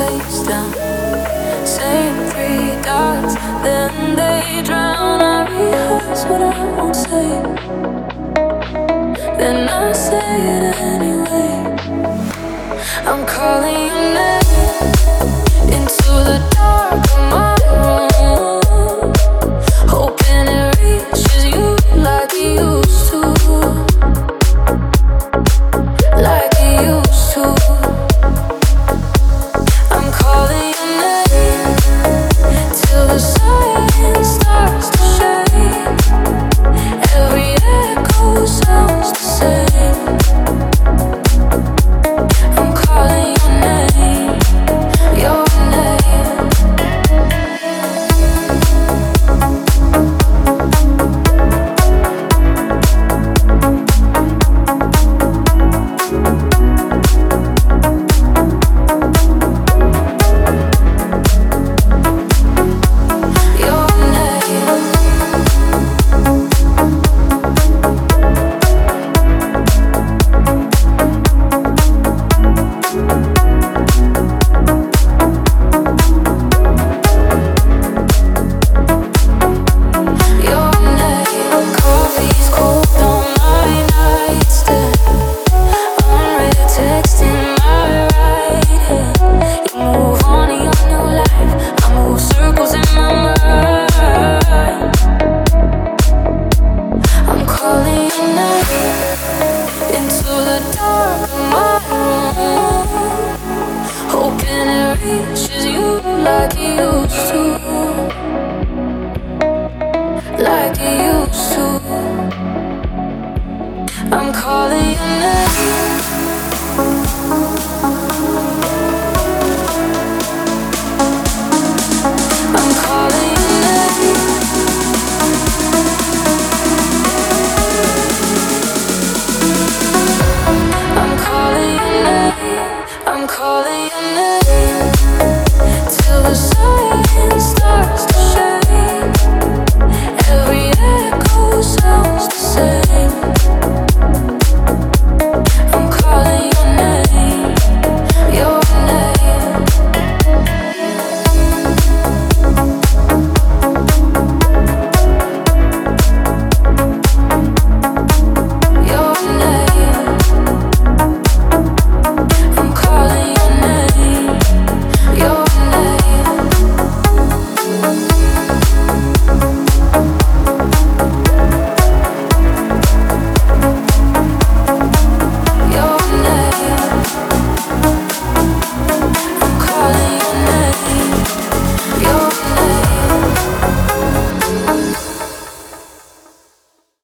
face down, saying three dots, then they drown. I rehearse what I won't say, then I say it anyway. I'm calling your name into the dark of my room, hoping it reaches you like it used to, like it used to. I'm calling your name till the silence starts to shake. Every echo sounds the same. I'm calling your name, your name. Hoping it reaches you like you